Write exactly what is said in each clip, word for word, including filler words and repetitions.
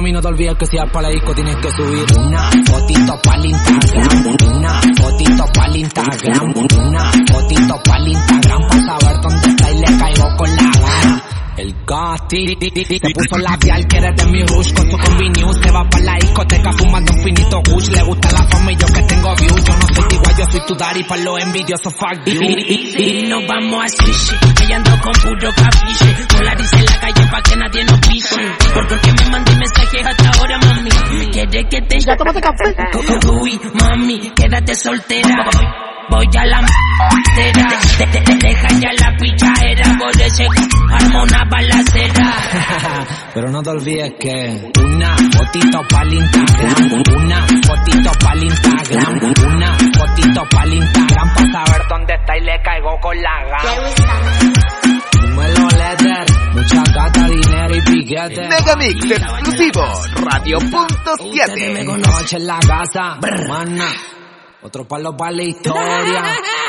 mami, no te olvides que si vas pa' la disco tienes que subir una fotito pa'l Instagram, una fotito pa'l Instagram, una fotito pa'l Instagram, pa' saber dónde está y le caigo con la gana. El Gasti te puso labial, que eres de mi rush. Con tu combi news te vas pa' la discoteca fumando un finito gush. Le gusta la fama y yo que tengo views. Yo no soy tu igual, yo soy tu daddy pa' los envidiosos, fuck you. Y nos vamos a sushi, ella ando con puro capiche. Polarice en la calle pa' que nadie nos pise. Porque que me mandé mensajes hasta ahora, mami. ¿Quieres que te... Ya tómate café. Uy, mami, quédate soltera. Voy a la m***era, te, te, te deja ya la pichadera, por ese arma una balacera. Pero no te olvides que una fotito pa'l Instagram, una fotito pa'l Instagram, una fotito pa'l Instagram, pa' saber dónde está y le caigo con la gana. Dímelo, letter, mucha gata, dinero y piquete. Megamix exclusivo, Radio Punto siete. Me conoce en la casa, mana. Otro palo para la historia.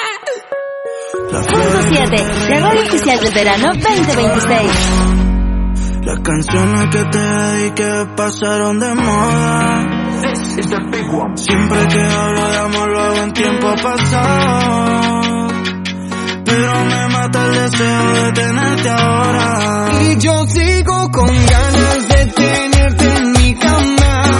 Punto siete, la radio oficial del verano veinte veintiséis. Las canciones que te dediqué pasaron de moda. Siempre que hablo de amor lo hago en tiempo pasado. Pero me mata el deseo de tenerte ahora. Y yo sigo con